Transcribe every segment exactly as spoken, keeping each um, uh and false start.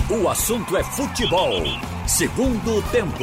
O assunto é futebol. Segundo tempo.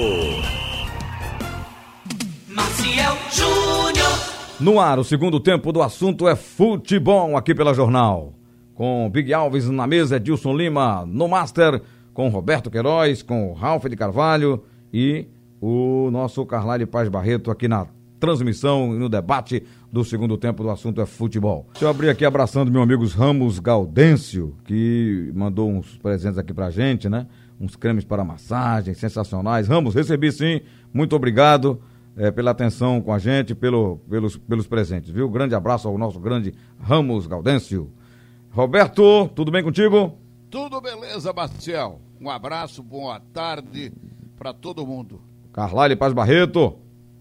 Maciel Júnior. No ar, o segundo tempo do assunto é futebol aqui pela Jornal. Com Big Alves na mesa, Edilson Lima no Master, com Roberto Queiroz, com Ralf de Carvalho e o nosso Carlyle Paz Barreto aqui na transmissão e no debate do segundo tempo do assunto é futebol. Deixa eu abrir aqui abraçando meu amigo Ramos Gaudêncio, que mandou uns presentes aqui pra gente, né? Uns cremes para massagem, sensacionais. Ramos, recebi sim, muito obrigado é, pela atenção com a gente, pelo, pelos, pelos presentes, viu? Grande abraço ao nosso grande Ramos Gaudêncio. Roberto, tudo bem contigo? Tudo beleza, Marcel. Um abraço, boa tarde para todo mundo. Carlyle Paz Barreto.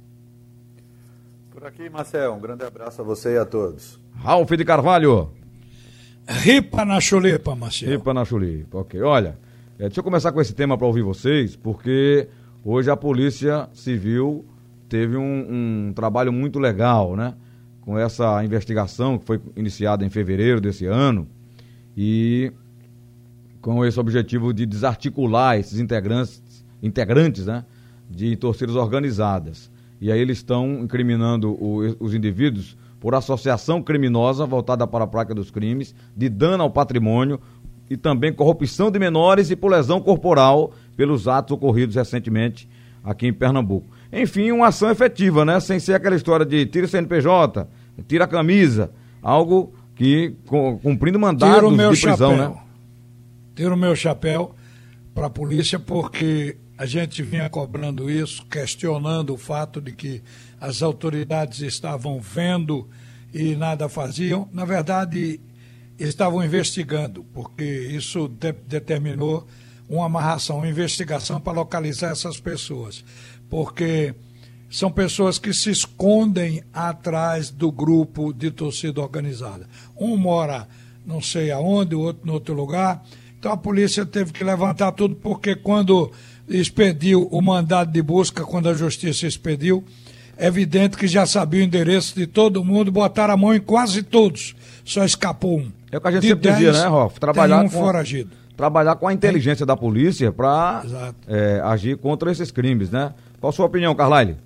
Por aqui, Marcel, um grande abraço a você e a todos. Ralf de Carvalho. Ripa na chulipa, Marcel. Ripa na chulipa, ok. Olha, é, deixa eu começar com esse tema para ouvir vocês, porque hoje a Polícia Civil teve um, um trabalho muito legal, né? Com essa investigação que foi iniciada em fevereiro desse ano e com esse objetivo de desarticular esses integrantes, integrantes, né? De torcidas organizadas. E aí eles estão incriminando o, os indivíduos por associação criminosa voltada para a prática dos crimes, de dano ao patrimônio e também corrupção de menores e por lesão corporal pelos atos ocorridos recentemente aqui em Pernambuco. Enfim, uma ação efetiva, né? Sem ser aquela história de tira o C N P J, tira a camisa, algo que cumprindo mandados de prisão, chapéu. né? Tiro o meu chapéu para a polícia porque a gente vinha cobrando isso, questionando o fato de que as autoridades estavam vendo e nada faziam. Na verdade, estavam investigando, porque isso de- determinou uma amarração, uma investigação para localizar essas pessoas. Porque são pessoas que se escondem atrás do grupo de torcida organizada. Um mora não sei aonde, o outro em outro lugar. Então a polícia teve que levantar tudo, porque quando expediu o mandado de busca, quando a justiça expediu, é evidente que já sabia o endereço de todo mundo, botaram a mão em quase todos, só escapou um. É o que a gente de sempre dizia, né, Rolf? Trabalhar tem um com, foragido. trabalhar com a inteligência é. da polícia para é, agir contra esses crimes, né? Qual a sua opinião, Carlyle?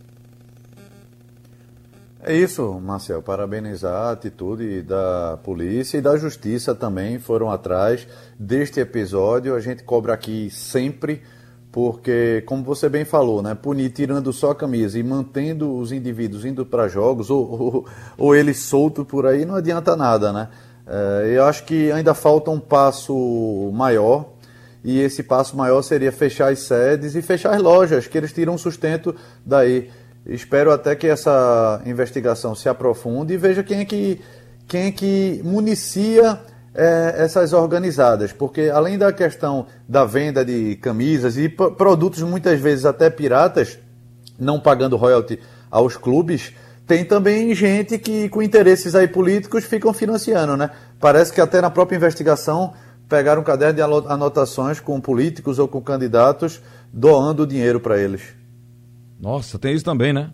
É isso, Marcel, parabenizar a atitude da polícia e da justiça também, foram atrás deste episódio. A gente cobra aqui sempre, porque, como você bem falou, né, punir tirando só a camisa e mantendo os indivíduos indo para jogos, ou, ou, ou eles soltos por aí, não adianta nada, né? É, eu acho que ainda falta um passo maior, e esse passo maior seria fechar as sedes e fechar as lojas, que eles tiram sustento daí. Espero até que essa investigação se aprofunde e veja quem é que, quem é que municia é, essas organizadas, porque além da questão da venda de camisas e p- produtos muitas vezes até piratas, não pagando royalty aos clubes, tem também gente que com interesses aí políticos ficam financiando, né? Parece que até na própria investigação pegaram um caderno de anotações com políticos ou com candidatos doando dinheiro para eles. Nossa, tem isso também, né?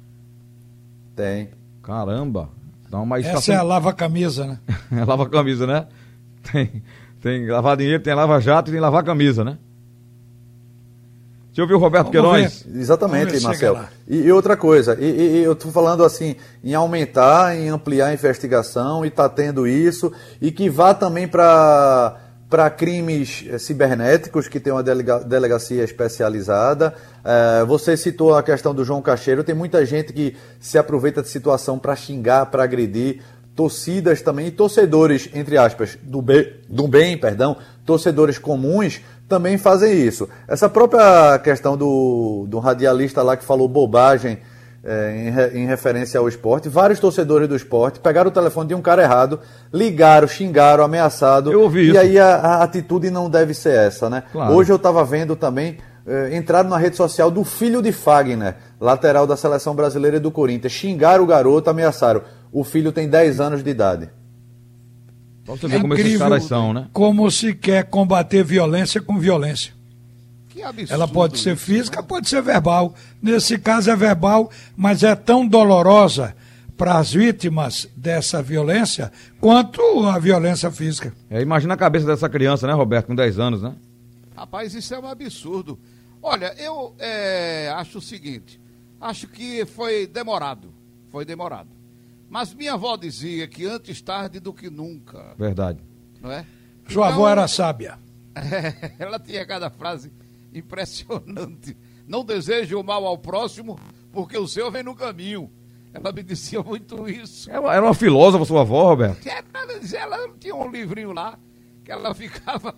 Tem. Caramba. Então, mas Essa tá é a lava-camisa, né? É lava-camisa, né? Tem, tem lavar dinheiro, tem lava-jato e tem lavar-camisa, né? Deixa eu ouvir o Roberto Vamos Queiroz. ver. Exatamente, Vamos ver, Marcelo. chega lá. E, e outra coisa, e, e, eu estou falando assim, em aumentar, em ampliar a investigação, e está tendo isso, e que vá também para para crimes eh, cibernéticos, que tem uma delega, delegacia especializada. Eh, você citou a questão do João Cacheiro, tem muita gente que se aproveita de situação para xingar, para agredir, torcidas também, e torcedores, entre aspas, do bem, do bem, perdão, torcedores comuns, também fazem isso. Essa própria questão do, do radialista lá que falou bobagem é, em, re, em referência ao esporte, vários torcedores do esporte pegaram o telefone de um cara errado, ligaram, xingaram, ameaçaram. Eu ouvi e isso. aí a, a atitude não deve ser essa, né? Claro. Hoje eu estava vendo também, é, entraram na rede social do filho de Fagner, lateral da Seleção Brasileira e do Corinthians, xingaram o garoto, ameaçaram. O filho tem dez anos de idade. Pra você ver como esses caras são, né? Como se quer combater violência com violência. Que absurdo. Ela pode ser isso, física, né? pode ser verbal. Nesse caso é verbal, mas é tão dolorosa para as vítimas dessa violência quanto a violência física. É, imagina a cabeça dessa criança, né, Roberto, com dez anos, né? Rapaz, isso é um absurdo. Olha, eu é, acho o seguinte, acho que foi demorado, foi demorado. Mas minha avó dizia que antes tarde do que nunca. Verdade. Não é? Sua Então, avó era sábia. É, ela tinha cada frase impressionante. Não deseje o mal ao próximo, porque o seu vem no caminho. Ela me dizia muito isso. Era uma filósofa sua avó, Roberto? Ela, ela tinha um livrinho lá, que ela ficava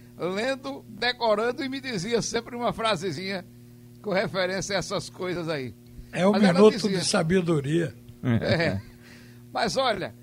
lendo, decorando e me dizia sempre uma frasezinha com referência a essas coisas aí. É um Mas ela minuto dizia, de sabedoria. É, mas olha,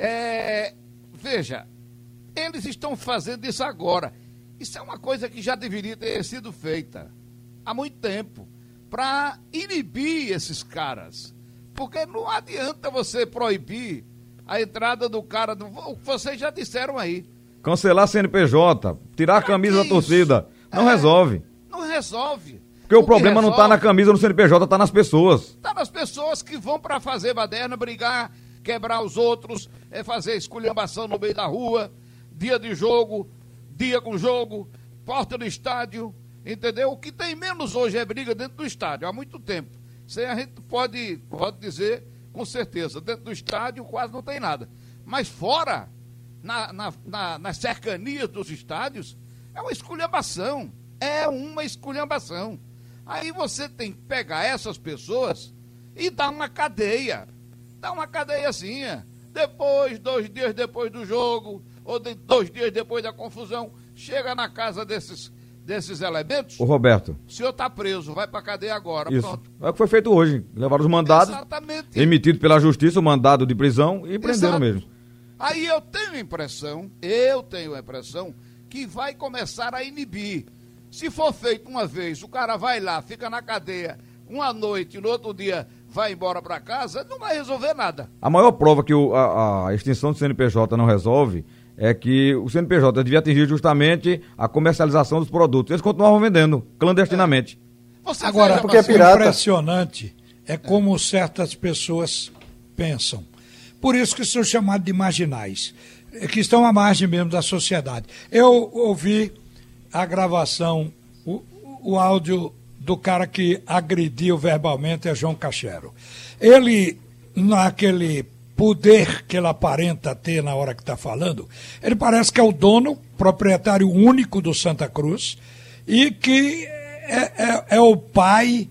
é, veja, eles estão fazendo isso agora. Isso é uma coisa que já deveria ter sido feita há muito tempo, para inibir esses caras. Porque não adianta você proibir a entrada do cara, do, vocês já disseram aí. Cancelar C N P J, tirar a camisa da torcida, não É, resolve. Não resolve. Porque o, o problema não está resolve, na camisa do C N P J, está nas pessoas. Está nas pessoas que vão para fazer baderna, brigar, quebrar os outros, é fazer esculhambação no meio da rua, dia de jogo, dia com jogo, porta do estádio, entendeu? O que tem menos hoje é briga dentro do estádio, há muito tempo. Isso aí a gente pode, pode dizer com certeza. Dentro do estádio quase não tem nada. Mas fora, na, na, na, nas cercanias dos estádios, é uma esculhambação. É uma esculhambação. Aí você tem que pegar essas pessoas e dar uma cadeia. Dar uma cadeiazinha. Depois, dois dias depois do jogo, ou de, dois dias depois da confusão, chega na casa desses, desses elementos. Ô Roberto. O senhor está preso, vai para cadeia agora. Isso. Pronto. É o que foi feito hoje. Levaram os mandados. Exatamente. Emitido pela justiça, o mandado de prisão e prenderam Exato. mesmo. Aí eu tenho a impressão, eu tenho a impressão que vai começar a inibir. Se for feito uma vez, o cara vai lá, fica na cadeia uma noite e no outro dia vai embora para casa, não vai resolver nada. A maior prova que o, a, a extinção do C N P J não resolve é que o C N P J devia atingir justamente a comercialização dos produtos. Eles continuavam vendendo clandestinamente. É. Você Agora, veja, porque é Marcelo, pirata. impressionante é como certas pessoas pensam. Por isso que são chamados de marginais, que estão à margem mesmo da sociedade. Eu ouvi a gravação, o, o áudio do cara que agrediu verbalmente é João Cachero. Ele, naquele poder que ele aparenta ter na hora que está falando, ele parece que é o dono, proprietário único do Santa Cruz, e que é, é, é o pai,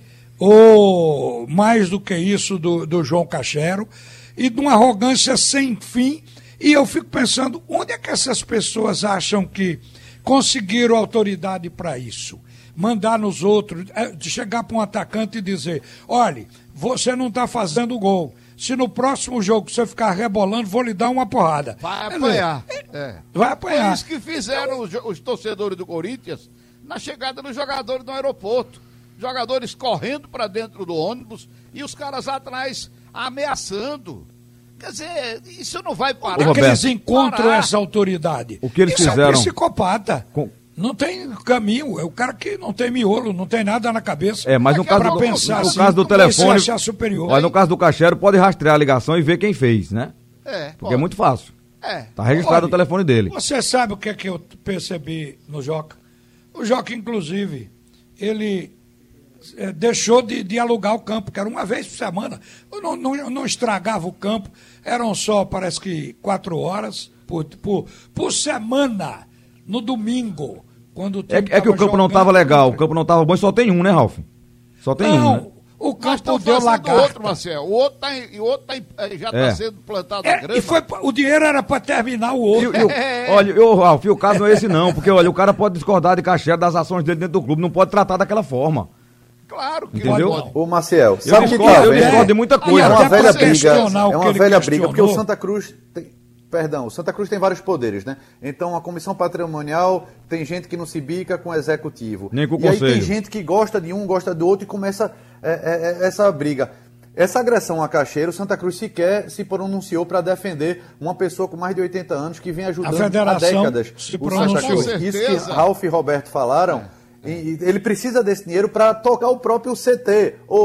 ou mais do que isso, do, do João Cachero, e de uma arrogância sem fim. E eu fico pensando, onde é que essas pessoas acham que conseguiram autoridade para isso? Mandar nos outros, de chegar para um atacante e dizer, olha, você não está fazendo gol. Se no próximo jogo você ficar rebolando, vou lhe dar uma porrada. vai Quer apanhar. dizer, É. Vai Foi apanhar. isso que fizeram os, os torcedores do Corinthians na chegada dos jogadores no aeroporto. Jogadores correndo para dentro do ônibus e os caras atrás ameaçando. Quer dizer, isso não vai parar. Onde é que Roberto, eles encontram parar. essa autoridade? O que eles Isso fizeram- é um psicopata. Com- Não tem caminho, é o cara que não tem miolo, não tem nada na cabeça. É, mas no É que caso, pra do, pensar no assim, caso do como você telefone, achar superior. olha, no caso do Cachero, pode rastrear a ligação e ver quem fez, né? É, Porque pode. é muito fácil. É. Tá registrado Olha, o telefone dele. Você sabe o que é que eu percebi no Joca? O Joca, inclusive, ele eh, deixou de, de alugar o campo, que era uma vez por semana. Eu não, não, não estragava o campo, eram só, parece que, quatro horas por, por, por semana, no domingo. Quando o É, time é que o tava campo não jogando. estava legal, o campo não estava bom e só tem um, né, Ralf? Só tem um, Não, né? o Mas campo estão deu fazendo lagarta. outro, Marcelo. O outro, tá, em- e o outro tá em- eh, já está É. sendo plantado a É, grama. e foi, pa- o dinheiro era para terminar o E, outro. e o- olha, eu, Ralf, o caso não é esse não, porque olha, o cara pode discordar de Cachero das ações dele dentro do clube, não pode tratar daquela forma. Claro que Entendeu? pode. Ô Maciel, Eu sabe o que discordo, tá eu vendo? discordo de muita E coisa. É até uma pra velha briga, questionar o é que uma ele velha briga, porque o questionou. Santa Cruz tem, perdão, o Santa Cruz tem vários poderes, né? Então a comissão patrimonial tem gente que não se bica com o executivo. Nem com o e aí tem conselho. gente que gosta de um, gosta do outro e começa é, é, é, essa briga. Essa agressão a Cacheiro, o Santa Cruz sequer se pronunciou para defender uma pessoa com mais de oitenta anos que vem ajudando A federação há décadas se o Santa pronunciou. Cruz. Com Isso que certeza. Ralf e Roberto falaram, e- e ele precisa desse dinheiro para tocar o próprio C T. Ou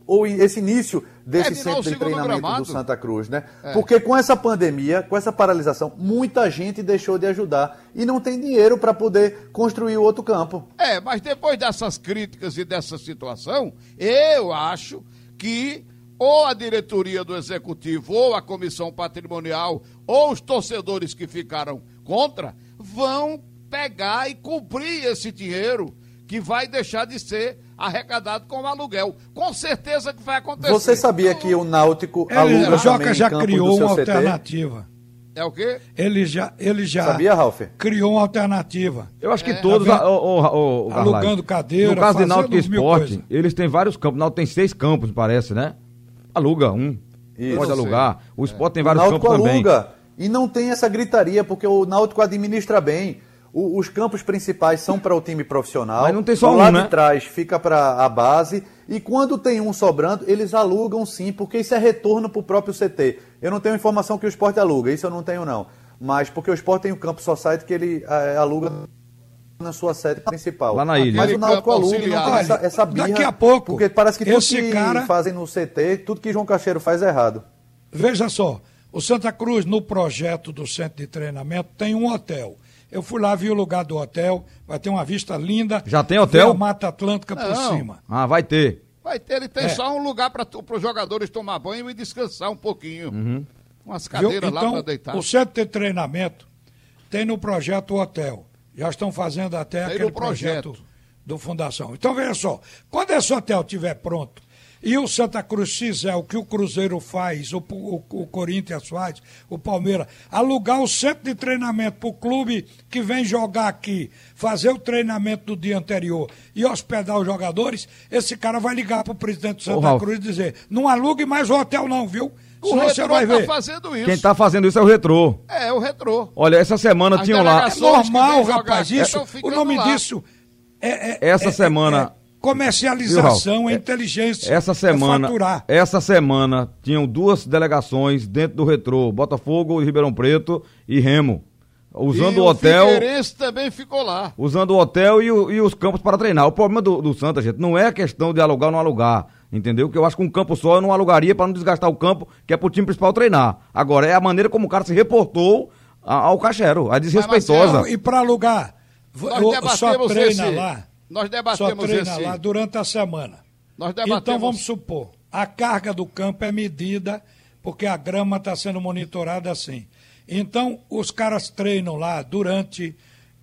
ou esse início desse Terminar centro de treinamento gramado. do Santa Cruz, né? É. Porque com essa pandemia, com essa paralisação, muita gente deixou de ajudar e não tem dinheiro para poder construir o outro campo. É, mas depois dessas críticas e dessa situação, eu acho que ou a diretoria do Executivo, ou a Comissão Patrimonial, ou os torcedores que ficaram contra, vão pegar e cumprir esse dinheiro que vai deixar de ser arrecadado com o aluguel. Com certeza que vai acontecer. Você sabia que o Náutico Ele, aluga o Joca também já campo criou do seu uma C T? alternativa. É o quê? Ele já, ele já Sabia, Ralf? criou uma alternativa. Eu acho que É, todos, tá vendo? a- o, o, o, Alugando Carlyle, cadeira, no caso de fazendo Náutico mil Esporte, coisas. eles têm vários campos. O Náutico tem seis campos, parece, né? Aluga um. Isso. Pode Eu não alugar. O Esporte tem O vários Náutico campos também. aluga e não tem essa gritaria, porque o Náutico administra bem. O- os campos principais são para o time profissional. Mas não tem só o um, lado né? de trás fica para a base. E quando tem um sobrando, eles alugam sim, porque isso é retorno para o próprio C T. Eu não tenho informação que o Sport aluga, isso eu não tenho não. Mas porque o Sport tem o campo Society que ele eh, aluga na sua sede principal. Lá na ilha. Mas o Náutico Campo aluga e não tem auxiliar. essa, essa birra. Daqui a pouco, Porque parece que tudo esse que cara- fazem no C T, tudo que João Cacheiro faz é errado. Veja só, o Santa Cruz, no projeto do centro de treinamento, tem um hotel. Eu fui lá, vi o lugar do hotel, vai ter uma vista linda. Já tem hotel? Vê a Mata Atlântica por Não. cima. Ah, vai ter. Vai ter, ele tem É. só um lugar para os jogadores tomar banho e descansar um pouquinho. Uhum. Umas Viu? cadeiras lá Então, para deitar. o centro de treinamento tem no projeto o hotel. Já estão fazendo até Tem aquele no projeto. projeto do Fundação. Então, veja só, quando esse hotel estiver pronto e o Santa Cruz fizer o que o Cruzeiro faz, o, o, o Corinthians faz, o Palmeiras, alugar o centro de treinamento para o clube que vem jogar aqui, fazer o treinamento do dia anterior e hospedar os jogadores, esse cara vai ligar para o presidente do Santa Ralf. Cruz e dizer, não alugue mais o hotel não, viu? O Senão você Retrô vai tá ver. fazendo isso. Quem tá fazendo isso é o Retrô. É, o Retrô. Olha, essa semana As tinham lá. É delegações- Pessoas que normal, vêm jogar rapaz, aqui isso. estão O ficando nome lá. disso é, é- Essa é- semana- é- é comercialização, é É- inteligência. Essa é semana, faturar. essa semana tinham duas delegações dentro do Retrô, Botafogo, Ribeirão Preto e Remo, usando e o hotel, Figueirense também ficou lá. usando o hotel e, o- e os campos para treinar. O problema do, do Santa, gente, não é a questão de alugar ou não alugar, entendeu? Porque eu acho que um campo só eu não alugaria para não desgastar o campo, que é pro time principal treinar. Agora é a maneira como o cara se reportou a- ao Cachero, a desrespeitosa. Não, e para alugar, Nós eu- debatemos só treina esse- lá. nós Só debatemos treina esse- lá durante a semana. Nós debatemos... Então vamos supor, a carga do campo é medida porque a grama está sendo monitorada assim. Então os caras treinam lá durante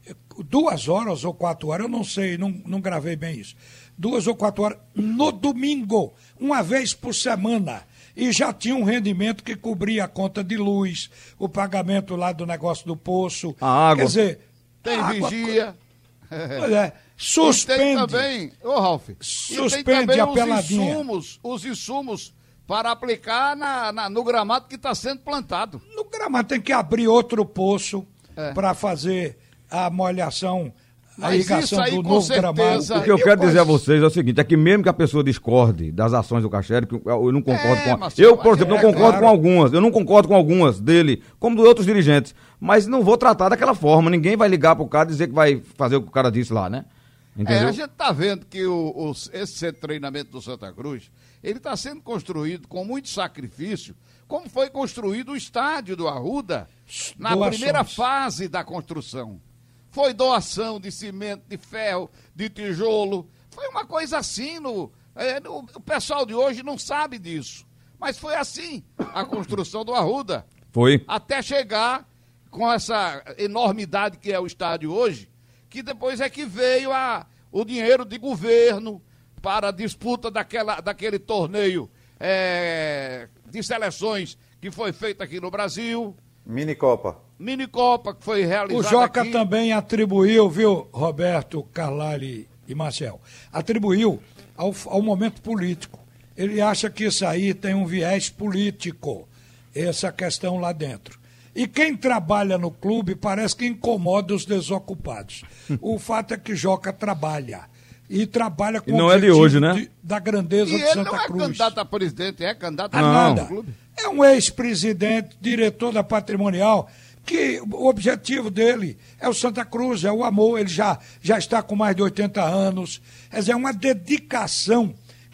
duas horas ou quatro horas, eu não sei, não, não gravei bem isso. Duas ou quatro horas no domingo, uma vez por semana. E já tinha um rendimento que cobria a conta de luz, o pagamento lá do negócio do poço. A água. Quer dizer, Tem a água- vigia. Pois é, E tem suspende. também, ô Ralf, e tem Suspende também a os peladinha. insumos, os insumos para aplicar na, na- no gramado que está sendo plantado. No gramado tem que abrir outro poço É. para fazer a molhação, a Mas irrigação isso aí, do com novo certeza- gramado. O que eu Mil quero dizer a coisas. vocês é o seguinte, é que mesmo que a pessoa discorde das ações do Cachero, que eu não concordo É, com... A... Marcelo, Eu, por exemplo, não é concordo claro. com algumas, eu não concordo com algumas dele, como dos outros dirigentes, mas não vou tratar daquela forma, ninguém vai ligar pro cara e dizer que vai fazer o que o cara disse lá, né? É, Entendeu? a gente está vendo que o, o- esse centro de treinamento do Santa Cruz, ele está sendo construído com muito sacrifício, como foi construído o estádio do Arruda na Doações. primeira fase da construção. Foi doação de cimento, de ferro, de tijolo. Foi uma coisa assim. No, é, no- o pessoal de hoje não sabe disso. Mas foi assim a construção do Arruda. Foi. Até chegar com essa enormidade que é o estádio hoje, que depois é que veio a, o dinheiro de governo para a disputa daquela, daquele torneio é, de seleções que foi feito aqui no Brasil, Minicopa. Minicopa que foi O realizada Joca aqui. também atribuiu, viu, Roberto, Carlyle e Marcel, atribuiu ao, ao momento político. Ele acha que isso aí tem um viés político, essa questão lá dentro. E quem trabalha no clube parece que incomoda os desocupados. O fato é que Joca trabalha. E trabalha com E o não é de objetivo hoje, né? de- da grandeza E de ele Santa não é Cruz. candidato a presidente, é candidato A a Não. nada. do clube. É um ex-presidente, diretor da Patrimonial, que o objetivo dele é o Santa Cruz, é o amor. Ele já, já está com mais de oitenta anos. Quer dizer, é uma dedicação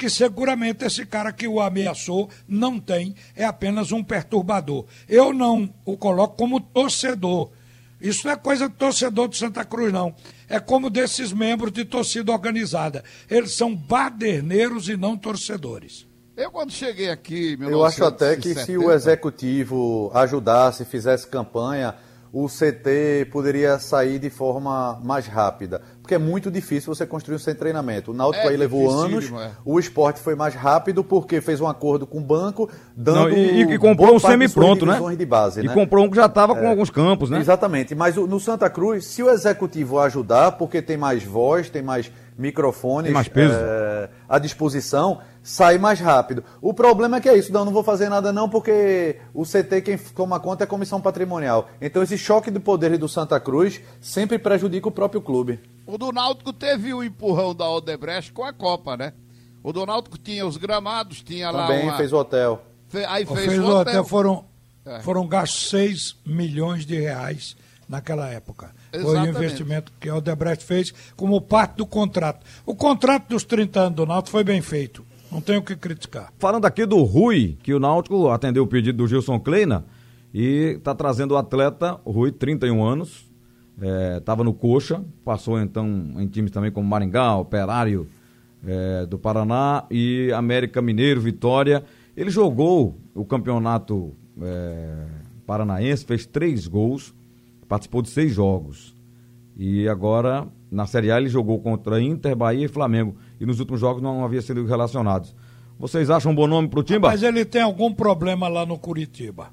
que seguramente esse cara que o ameaçou não tem, é apenas um perturbador. Eu não o coloco como torcedor. Isso não é coisa de torcedor de Santa Cruz, não. É como desses membros de torcida organizada. Eles são baderneiros e não torcedores. Eu, quando cheguei aqui... Eu acho até que se o executivo ajudasse, fizesse campanha, o C T poderia sair de forma mais rápida. Porque é muito difícil você construir um centro de treinamento. O Náutico é aí levou anos, é. o Sport foi mais rápido porque fez um acordo com o banco, dando... Não, e, e comprou um semi-pronto, né? De base, e né? comprou um que já estava com é, alguns campos, né? Exatamente. Mas o, no Santa Cruz, se o executivo ajudar, porque tem mais voz, tem mais microfones tem mais peso. É, à disposição, sai mais rápido. O problema é que é isso, não, não vou fazer nada não, porque o C T quem toma conta é a comissão patrimonial. Então esse choque de poderes do Santa Cruz sempre prejudica o próprio clube. O do Náutico teve o empurrão da Odebrecht com a Copa, né? O do Náutico tinha os gramados, tinha lá Também uma... fez o hotel. Fe... Aí fez, fez o o hotel. hotel. Foram, é. foram gastos seis milhões de reais naquela época. Exatamente. Foi o investimento que a Odebrecht fez como parte do contrato. O contrato dos trinta anos do Náutico foi bem feito. Não tenho o que criticar. Falando aqui do Rui, que o Náutico atendeu o pedido do Gilson Kleina e está trazendo o atleta, o Rui, trinta e um anos, estava é, no Coxa, passou então em times também como Maringá, Operário é, do Paraná e América Mineiro, Vitória. Ele jogou o campeonato é, paranaense, fez três gols, participou de seis jogos. E agora, na Série A, ele jogou contra Inter, Bahia e Flamengo. E nos últimos jogos não havia sido relacionados. Vocês acham um bom nome pro Timba? Mas ele tem algum problema lá no Curitiba.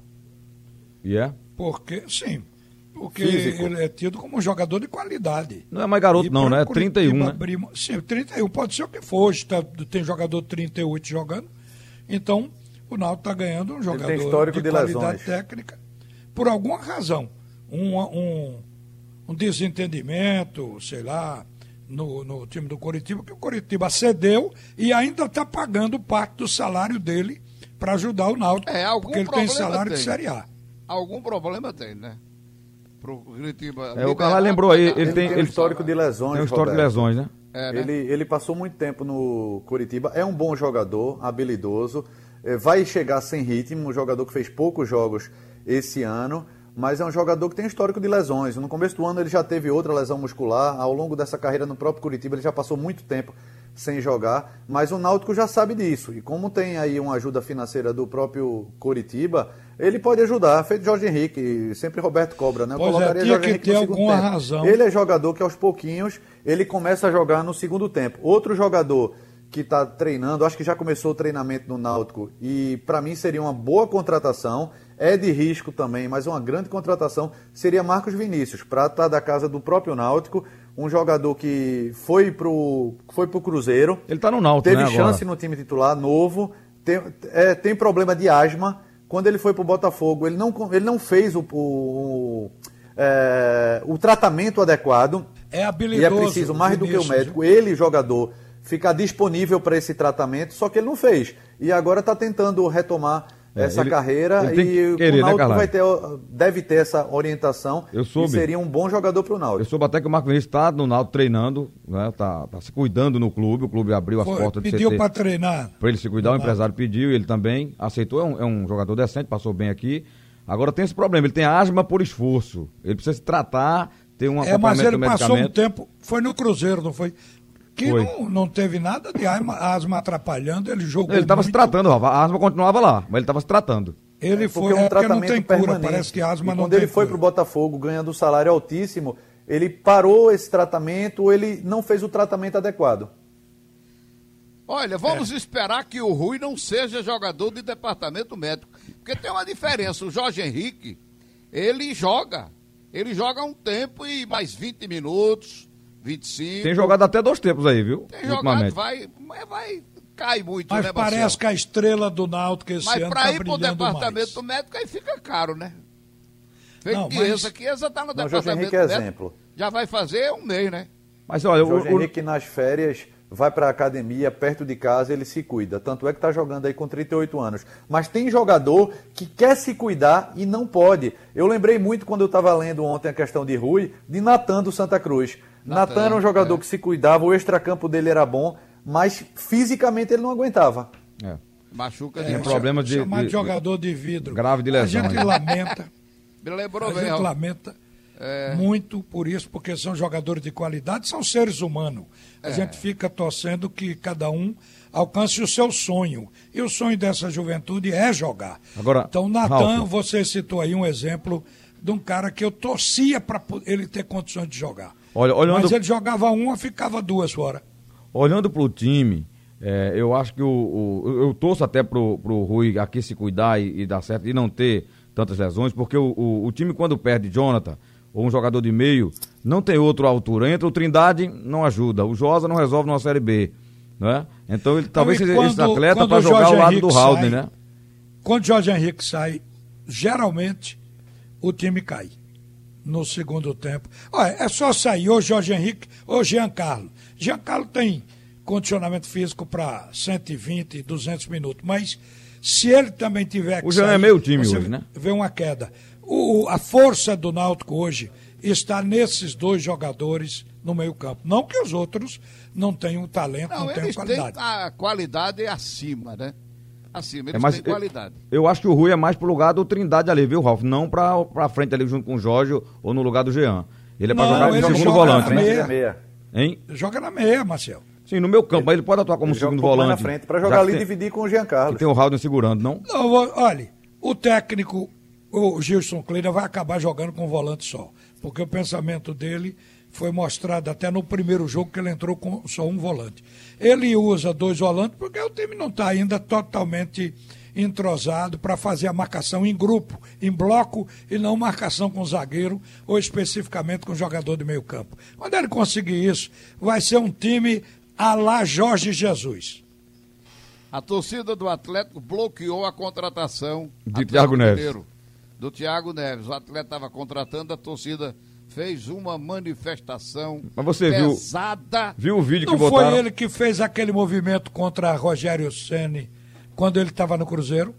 E é? Porque, sim. Porque Físico. ele é tido como um jogador de qualidade. Não é mais garoto, E não, né? Curitiba trinta e um, né? abrir... Sim, trinta e um. Pode ser o que for. Tá, tem jogador trinta e oito jogando. Então, o Náutico está ganhando um jogador tem histórico de, de qualidade lesões. técnica. Por alguma razão. Um, um, um desentendimento, sei lá, no, no time do Coritiba, que o Coritiba cedeu e ainda está pagando parte do salário dele para ajudar o Náutico. É, algum porque ele tem problema salário tem. de Série A. Algum problema tem, né? Pro Curitiba. É, o Carvalho lembrou aí, ele, Ele tem, tem um ele histórico de lesões, tem um histórico de Roberto. lesões, né? É, né? Ele, ele passou muito tempo no Curitiba, é um bom jogador, habilidoso, eh, vai chegar sem ritmo, um jogador que fez poucos jogos esse ano, mas é um jogador que tem histórico de lesões. No começo do ano ele já teve outra lesão muscular, ao longo dessa carreira no próprio Curitiba ele já passou muito tempo sem jogar, mas o Náutico já sabe disso, e como tem aí uma ajuda financeira do próprio Curitiba, ele pode ajudar, feito Jorge Henrique, sempre Roberto Cobra, né? Eu Pois é, colocaria tinha Jorge que Henrique ter no segundo alguma tempo. razão. Ele é jogador que aos pouquinhos ele começa a jogar no segundo tempo. Outro jogador que está treinando, acho que já começou o treinamento no Náutico e para mim seria uma boa contratação, é de risco também, mas uma grande contratação seria Marcos Vinícius, prata da casa do próprio Náutico, um jogador que foi pro, foi pro Cruzeiro. Ele tá no Náutico, teve né, chance agora. no time titular, novo, tem, é, tem problema de asma. Quando ele foi pro Botafogo, ele não, ele não fez o, o, é, o tratamento adequado. É habilidoso. E é preciso, mais do que o médico, ele, jogador, ficar disponível para esse tratamento, só que ele não fez. E agora está tentando retomar É, essa ele- carreira ele tem que e querer, o né, Náutico Carvalho? vai ter, deve ter essa orientação Eu soube. e seria um bom jogador para o Eu Náutico. soube até que o Marco Vinícius está no Náutico treinando, né? Tá, tá se cuidando no clube, o clube abriu as Foi, portas do pediu C T para treinar. para ele se cuidar, o No empresário pediu, ele também aceitou, é um, é um jogador decente, passou bem aqui. Agora tem esse problema, ele tem asma por esforço, ele precisa se tratar, ter um É, mas acompanhamento ele do passou um medicamento. tempo, foi no Cruzeiro, não foi? Que Foi. não, não teve nada de asma, asma atrapalhando, ele jogou Ele estava se muito. tratando, Rafa, a asma continuava lá, mas ele estava se tratando. Ele É foi, porque é um é porque não tratamento tem cura, permanente. parece que asma e não quando tem ele foi cura. para o Botafogo ganhando um salário altíssimo, ele parou esse tratamento ou ele não fez o tratamento adequado. Olha, vamos esperar que o Rui não seja jogador de departamento médico. Porque tem uma diferença. O Jorge Henrique, ele joga. Ele joga um tempo e mais vinte minutos, vinte e cinco. Tem jogado até dois tempos aí, viu? Tem jogado, ultimamente. vai, mas vai, cai muito, Mas né, parece Marcelo? que a estrela do Náutico esse Mas ano pra tá ir pro brilhando departamento mais. médico aí fica caro, né? Feito Não, Chiesa, mas- Chiesa tá no Não, Jorge departamento Henrique é médico. exemplo. Já vai fazer um mês, né? Mas olha, O Jorge o, o, Henrique nas férias vai para a academia perto de casa, ele se cuida. Tanto é que está jogando aí com trinta e oito anos. Mas tem jogador que quer se cuidar e não pode. Eu lembrei muito quando eu estava lendo ontem a questão de Rui, de Natan do Santa Cruz. Natan, Natan era um jogador é. que se cuidava, o extracampo dele era bom, mas fisicamente ele não aguentava. É. Machuca Tem de problema de, chamado de, de jogador de vidro. grave de lesão. A gente aí. lamenta, Me lembrou a bem, gente ó. lamenta É. muito por isso, porque são jogadores de qualidade, são seres humanos. A É. gente fica torcendo que cada um alcance o seu sonho. E o sonho dessa juventude é jogar. Agora, então, Natan, Ralf, você citou aí um exemplo de um cara que eu torcia para ele ter condições de jogar. Olha, olhando, Mas ele jogava uma, ficava duas fora. olhando pro time, é, eu acho que o, o- eu torço até pro, pro Rui aqui se cuidar e, e dar certo, e não ter tantas lesões, porque o, o, o time quando perde Jonathan, ou um jogador de meio, não tem outro à altura. Entra o Trindade, não ajuda. O Josa não resolve numa Série B. Né? Então ele talvez Então, e seja quando- esse atleta quando para o jogar Jorge ao lado Henrique do Haldane, sai, né? Quando o Jorge Henrique sai, geralmente o time cai no segundo tempo. Olha, é só sair ou Jorge Henrique ou Giancarlo. Giancarlo tem condicionamento físico para cento e vinte, duzentos minutos, mas se ele também tiver que O Jean sair, é meio time você hoje, né? vê uma queda. O, a força do Náutico hoje está nesses dois jogadores no meio campo. Não que os outros não tenham talento, não, Não, tenham eles qualidade. têm a qualidade acima, né? Acima, eles É, mas têm eu- qualidade. Eu acho que o Rui é mais pro lugar do Trindade ali, viu, Ralf? Não pra, pra frente ali junto com o Jorge ou no lugar do Jean. Ele é pra Não, jogar ele de segundo joga volante, na né? meia. meia. Hein? Joga na meia, Marcel. Sim, no meu campo, mas ele pode atuar como Ele joga um segundo pouco mais volante. na frente, para já jogar que ali e tem, dividir com o que Giancarlo. tem o Haldane segurando, não? Não, vou- olha, o técnico, o Gilson Kleina, vai acabar jogando com volante só. Porque o pensamento dele foi mostrado até no primeiro jogo que ele entrou com só um volante. Ele usa dois volantes porque o time não está ainda totalmente entrosado para fazer a marcação em grupo, em bloco, e não marcação com zagueiro ou especificamente com jogador de meio campo. Quando ele conseguir isso, vai ser um time à la Jorge Jesus. A torcida do Atlético bloqueou a contratação De Atlético Thiago Neves. Mineiro, do Thiago Neves. O atleta estava contratando, a torcida fez uma manifestação Mas você viu- pesada. Viu o vídeo que Não botaram? foi ele que fez aquele movimento contra Rogério Ceni quando ele estava no Cruzeiro?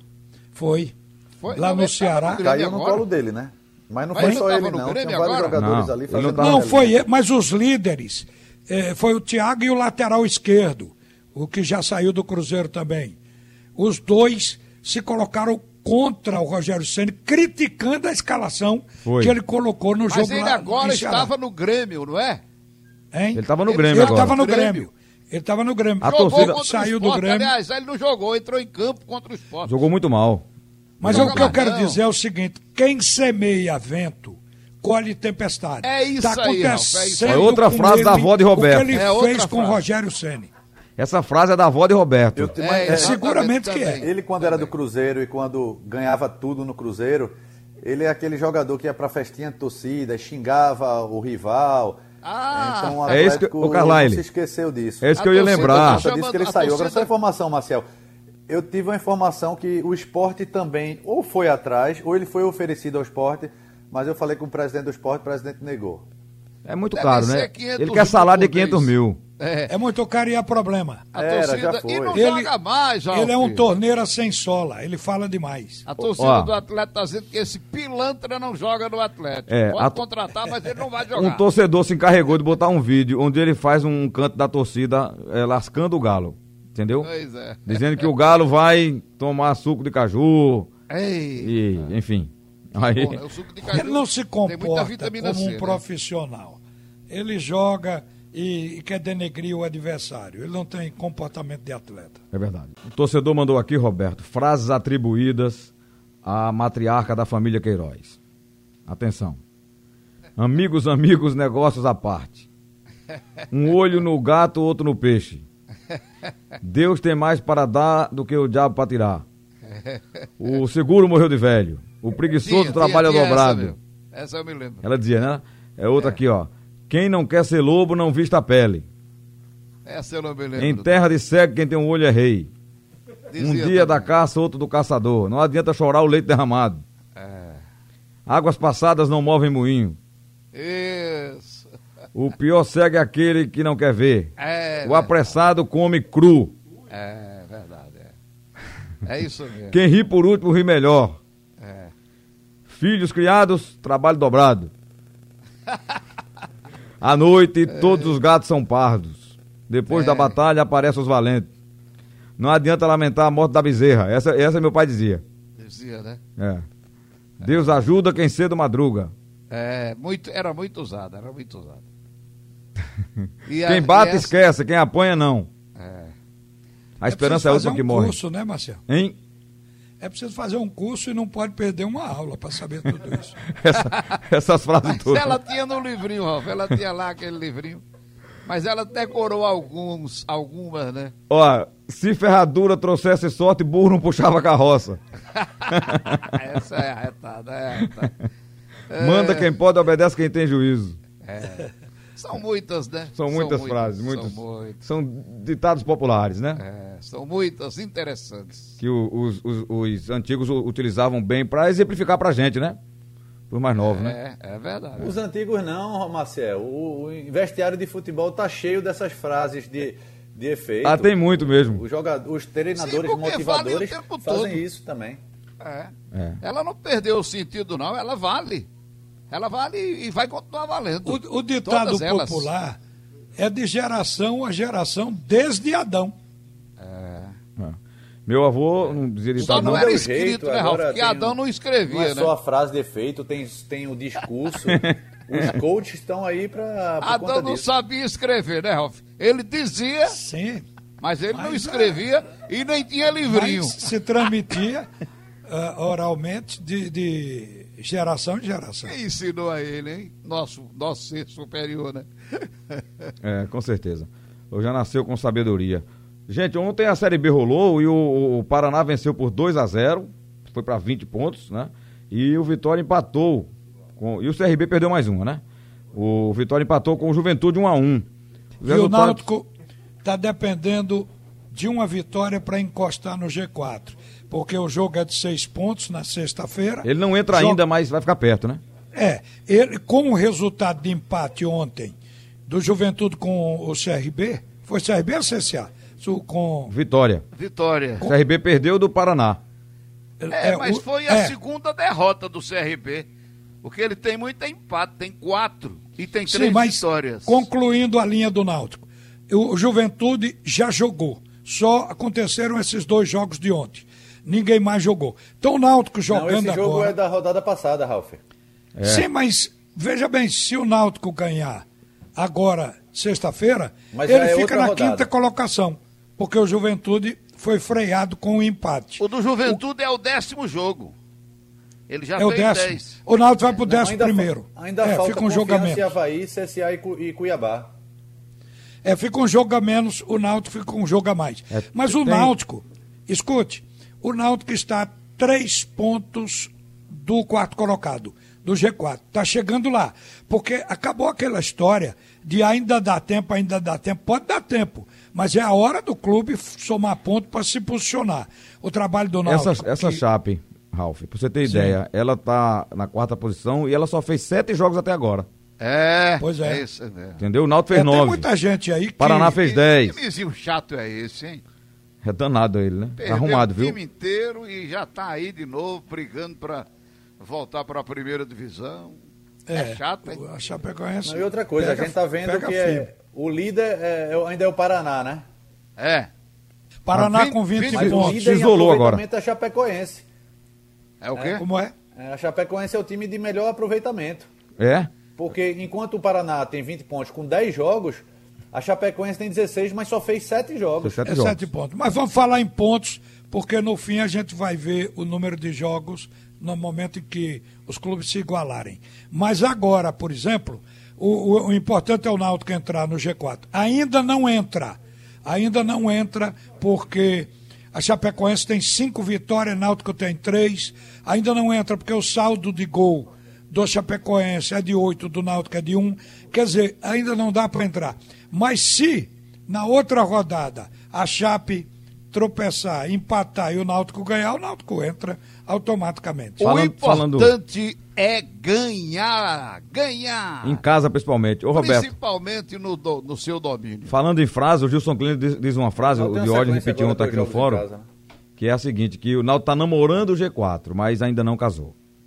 Foi. Foi- Lá não, no ele tava Ceará. Grêmio Caiu no agora. colo dele, né? Mas não Mas foi ele só não ele, tava no não. Grêmio Tinha vários agora? jogadores Não, ali ele não fazendo tava- Não, ali. foi ele, mas os líderes, eh, foi o Thiago e o lateral esquerdo, o que já saiu do Cruzeiro também. Os dois se colocaram contra o Rogério Ceni, criticando a escalação Foi. que ele colocou no Mas jogo ele lá agora em Ceará. estava no Grêmio, não é? Hein? Ele estava no Ele- Grêmio Ele agora. estava no Grêmio. Grêmio. Ele estava no Grêmio. A Jogou torcida- contra o saiu do Sport. Grêmio. Aliás, ele não jogou, entrou em campo contra o Sport. Jogou muito mal. Mas Não o que eu joga quero não. dizer é o seguinte: quem semeia vento, colhe tempestade. É isso Tá aí, Ralf, é isso acontecendo aí. É outra com frase da ele avó de Roberto. O que ele É outra fez com o frase. Rogério Ceni. Essa frase é da avó de Roberto. Eu te- É, mas- é, exatamente seguramente que é. também. Ele, quando era do Cruzeiro e quando ganhava tudo no Cruzeiro, ele é aquele jogador que ia pra festinha de torcida, xingava o rival. Ah, então o é isso que- Atlético o Carlyle. não se esqueceu disso. É isso que A eu ia torcida lembrar. tá Por conta disso que ele a saiu. Agora, torcida- só informação, Marcel. Eu tive uma informação que o esporte também ou foi atrás, ou ele foi oferecido ao esporte, mas eu falei com o presidente do esporte, o presidente negou. É muito Deve caro, ser né? quinhentos Ele quer salário de mil por mês. quinhentos mil. É, É muito caro e é problema. a Era, torcida. já foi. E não Ele- joga mais, Ralf. Ele é um torneira sem sola, ele fala demais. A torcida Ó. do Atlético está dizendo que esse pilantra não joga no Atlético. É, Pode a- contratar, mas ele não vai Um jogar. torcedor se encarregou de botar um vídeo onde ele faz um canto da torcida eh, lascando o Galo. Entendeu? Pois é. Dizendo que o Galo vai tomar suco de caju Ei, e, enfim. Aí, bom, é o suco de caju. Ele não se tem muita comporta vitamina como C, um né? profissional. Ele joga e, e quer denegrir o adversário. Ele não tem comportamento de atleta. é verdade. O torcedor mandou aqui, Roberto, frases atribuídas à matriarca da família Queiroz. Atenção. Amigos, amigos, negócios à parte. Um olho no gato, outro no peixe. Deus tem mais para dar do que o diabo para tirar. O seguro morreu de velho. O preguiçoso Tinha, trabalha tinha, tinha dobrado. Essa, mesmo. Essa eu me lembro. Ela dizia, né? É outra aqui, ó. Quem não quer ser lobo, não vista a pele. Essa eu não me lembro. Em terra de cego, quem tem um olho é rei. Dizia Um dia da também. caça, outro do caçador. Não adianta chorar o leite derramado. É. Águas passadas não movem moinho. Isso. O pior cego é aquele que não quer ver. É, O apressado come cru. é verdade. É, é isso mesmo. Quem ri por último ri melhor. É. Filhos criados, trabalho dobrado. À noite, todos os gatos são pardos. Depois É. da batalha aparecem os valentes. Não adianta lamentar a morte da bezerra. Essa, essa meu pai dizia. Dizia, né? É. Deus ajuda quem cedo madruga. É, muito, era muito usado, era muito usado. E a- Quem bate e essa- esquece, quem apanha não. É. A esperança é a última que um morre. curso, né, Marcelo? Hein? É preciso fazer um curso e não pode perder uma aula para saber tudo isso. Essa- essas frases Mas todas. ela tinha no livrinho, Ralf, ela tinha lá aquele livrinho. Mas ela decorou alguns, algumas, né? Ó, se ferradura trouxesse sorte, burro não puxava carroça. Essa é arretada, é arretada. É, Manda quem pode, obedece quem tem juízo. São muitas, né? São muitas frases, muitas. São, muitas, São ditados populares, né? é, são muitas interessantes. Que o- os, os- os antigos u- utilizavam bem para exemplificar pra gente, né? Os mais novos, né? É, é verdade. Os antigos não, Marcel. O, o vestiário de futebol tá cheio dessas frases de, de efeito. Ah, tem muito mesmo. Os, jogadores, os treinadores Sim, porque motivadores vale o tempo fazem todo. isso também. É. É. Ela não perdeu o sentido, não, ela vale. Ela vale e vai continuar valendo. O, o ditado Todas elas. popular é de geração a geração, desde Adão. É. Meu avô não dizia Só ditado não não. era deu escrito, jeito, né, Ralf? agora Porque tem Adão um- não Não escrevia, é né? só a frase de efeito, tem, tem o discurso. Os coaches estão aí para Adão conta não disso. sabia escrever, né, Ralf? Ele dizia, Sim. mas ele não Mas, escrevia e nem tinha livrinho. Mas se transmitia ah, oralmente de, de geração em geração. Quem ensinou a ele, hein? Nosso, nosso ser superior, né? É, com certeza. Eu já nasceu com sabedoria. Gente, ontem a Série B rolou e o, o Paraná venceu por dois a zero, foi para vinte pontos, né? E o Vitória empatou, com, e o C R B perdeu mais uma, né? O Vitória empatou com o Juventude um a um. Os E o resultados- Náutico está dependendo de uma vitória para encostar no G quatro. Porque o jogo é de seis pontos na sexta-feira. Ele não entra Joga- ainda, mas vai ficar perto, né? É, ele, com o resultado de empate ontem do Juventude com o C R B, foi C R B ou C S A? Su- Com, Vitória. Vitória. O C R B perdeu do Paraná. É, mas o- foi a é, segunda derrota do C R B. Porque ele tem muito empate, tem quatro e tem Sim, três mas vitórias. concluindo a linha do Náutico, o Juventude já jogou, só aconteceram esses dois jogos de ontem, ninguém mais jogou. Então o Náutico Não, jogando esse jogo agora... é da rodada passada, Ralf. É. Sim, mas veja bem, se o Náutico ganhar agora, sexta-feira, Mas ele já é fica outra na rodada. quinta colocação, porque o Juventude foi freado com o empate. O do Juventude é o décimo jogo. Ele já É o fez décimo. dez. O Náutico vai pro Não, décimo ainda fa- primeiro. Ainda é, falta fica um jogo a Confiança e menos. Avaí, C S A e Cu- e Cuiabá. É, fica um jogo a menos, o Náutico fica um jogo a mais. É, Mas o tem- Náutico, escute, o Náutico está a três pontos do quarto colocado, do G quatro. Está chegando lá. Porque acabou aquela história de ainda dá tempo, ainda dá tempo. Pode dar tempo, mas é a hora do clube somar ponto para se posicionar. O trabalho do Náutico... Essa, essa que- Chape, Ralf, pra você ter Sim. ideia, ela tá na quarta posição e ela só fez sete jogos até agora. É, Pois é. isso mesmo. Entendeu? O Náutico É, fez tem nove. muita gente aí que... Paraná fez Que- dez. Que vizinho chato é esse, hein? É danado ele, né? Tá Perdeu arrumado, o viu? time inteiro e já tá aí de novo brigando pra voltar pra primeira divisão. É, chato, hein? A Chapecoense... Não, e outra coisa, pega- a gente tá vendo pega que firme. é, o líder é- é- ainda é o Paraná, né? É. Paraná Vinte- com vinte vinte Mas o pontos. líder Se em isolou agora. aproveitamento é a Chapecoense. É o quê? Como é? É, a Chapecoense é o time de melhor aproveitamento. É? Porque enquanto o Paraná tem vinte pontos com dez jogos, a Chapecoense tem dezesseis, mas só fez sete jogos. Sete É jogos. sete pontos. Mas vamos falar em pontos, porque no fim a gente vai ver o número de jogos no momento em que os clubes se igualarem. Mas agora, por exemplo, o, o- o importante é o Náutico entrar no G quatro. Ainda não entra. Ainda não entra porque a Chapecoense tem cinco vitórias, o Náutico tem três. Ainda não entra porque o saldo de gol do Chapecoense é de oito, do Náutico é de um. Quer dizer, ainda não dá para entrar. Mas se na outra rodada a Chape tropeçar, empatar e o Náutico ganhar, o Náutico entra automaticamente. Falando- o falando- importante é ganhar. Ganhar. Em casa, principalmente. Ô, Roberto, Principalmente no, do- no seu domínio. falando em frase, o Gilson Klein diz, diz uma frase, Só o tem uma Diógenes sequência repetiu agora ontem aqui no dos jogos em fórum, casa, né? que é a seguinte, que o Náutico tá namorando o G quatro, mas ainda não casou.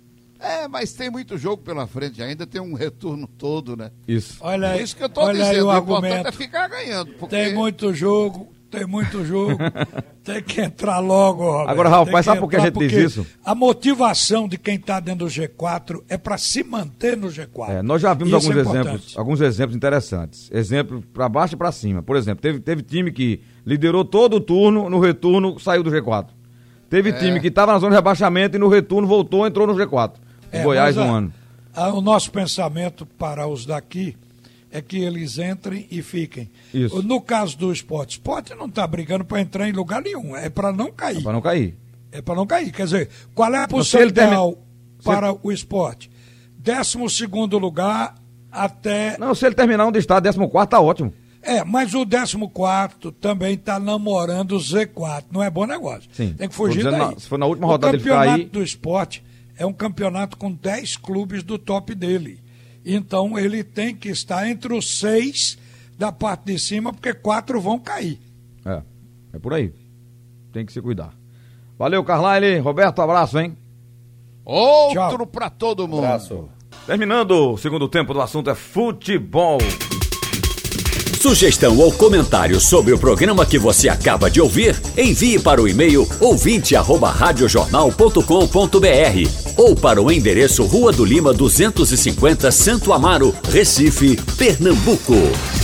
É, mas tem muito jogo pela frente, ainda tem um retorno todo, né? Isso. Olha aí, É isso que eu tô olha aí dizendo, o o importante argumento. é ficar ganhando. Porque... Tem muito jogo, tem muito jogo, tem que entrar logo, Roberto. Agora, Ralf, Tem mas que sabe por que a entrar gente diz porque isso? A motivação de quem está dentro do G quatro é para se manter no G quatro. É, nós já vimos Isso alguns é exemplos, importante. alguns exemplos interessantes. Exemplo para baixo e para cima. Por exemplo, teve, teve time que liderou todo o turno, no retorno saiu do G quatro. Teve É. time que estava na zona de rebaixamento e no retorno voltou, entrou no G quatro. O É, Goiás mas um a- ano. a- o nosso pensamento para os daqui é que eles entrem e fiquem. Isso. No caso do esporte, o esporte não está brigando para entrar em lugar nenhum, é para não cair. Para não cair. É para não cair. Quer dizer, qual é a Não, se ele porcentagem termi- para o esporte? Décimo segundo lugar até... Não, se ele terminar onde está, décimo quarto, tá ótimo. É, mas o décimo quarto também está namorando o Z quatro. Não é bom negócio. Sim. Tem que fugir Tô dizendo, daí. na- se for na última o rodada ele ficar campeonato aí- do esporte é um campeonato com dez clubes do top dele. Então ele tem que estar entre os seis da parte de cima, porque quatro vão cair. É, é por aí. Tem que se cuidar. Valeu, Carlyle. Roberto, abraço, hein? Outro Tchau. pra todo mundo. Abraço. Terminando o segundo tempo do assunto é futebol. Sugestão ou comentário sobre o programa que você acaba de ouvir, envie para o e-mail ouvinte arroba radiojornal ponto com ponto br ou para o endereço Rua do Lima duzentos e cinquenta, Santo Amaro, Recife, Pernambuco.